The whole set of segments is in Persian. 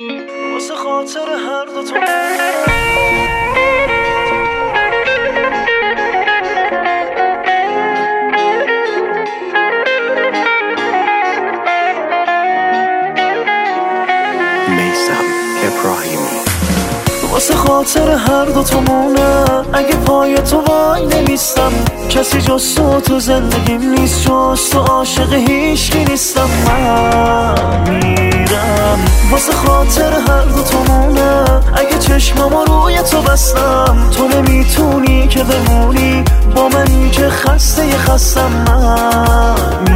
واسه خاطر هر دو تو میثم ابراهیمی. واسه خاطر هر دو تامونه اگه پای تو وای نمیستم، کسی جز تو زندگیم نیست، جز تو عاشق هیچکی نیستم. من میرم واسه خاطر هر دو تامونه اگه چشمامو روی تو بستم، تو نمیتونی که بمونی با منی که خستم. من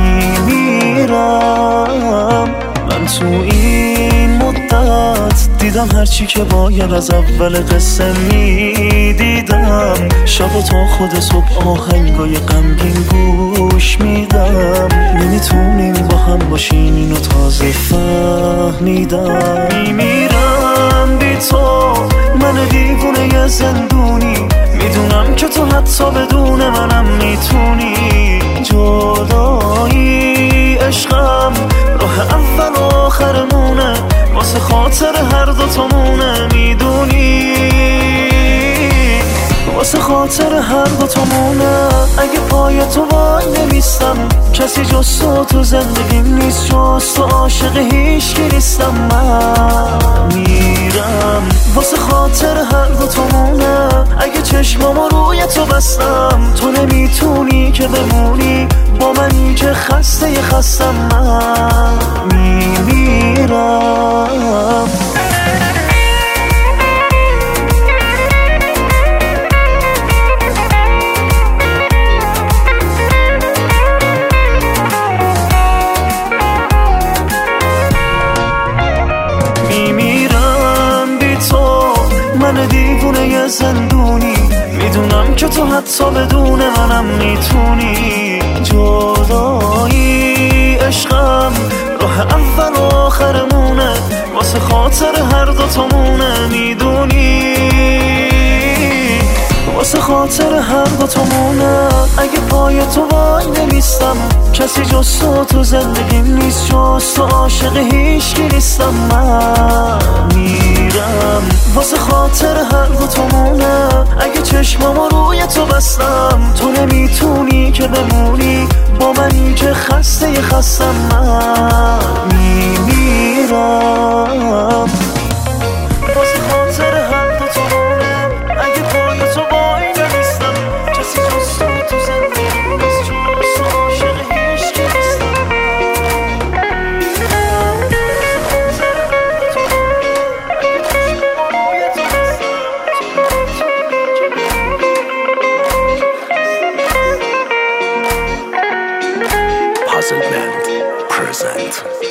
میمیرم. من تو این مدت دیدم هرچی که باید از اول قصه میدیدم، شب تا خود صبح آهنگای غمگین گوش میدم. نمیتونیم با هم باشیم اینو تازه فهمیدم. میمیرم بی تو، من دیوونه ی زندونی، میدونم که تو حتی بدون منم میتونی. جدایی عشقم راه اول و آخرمونه، واسه خاطر هر دو تامونه میدونی. واسه خاطر هر دو تامونه اگه پای تو وای نمیستم، کسی جز تو زندگیم نیست، جز تو عاشق هیچکی نیستم. من میرم واسه خاطر هر دو تامونه اگه چشمامو روی تو بستم، تو نمیتونی که بمونی با منی که خستم. من میمیرم. میمیرم بی تو، من دیوونه ی زندونی، میدونم که تو حتی بدون منم میتونی. جدایی عشقم راه اول و آخرمونه، واسه خاطر هر دو تامونه میدونی. واسه خاطر هر دو تامونه اگه پای تو وای نمیستم، کسی جز تو زندگیم نیست، جز تو عاشق هیچکی نیستم. من میرم واسه خاطر هر دو تامونه اگه چشمامو روی تو بستم، تو نمیتونی که بمونی با منی که خستم. من میمیرم. واسه خاطر هر دو تامونه اگه پای تو وای نمیستم، کسی جز تو زندگیم نیست، جز تو عاشق هیچکی نیستم. Puzzle Band present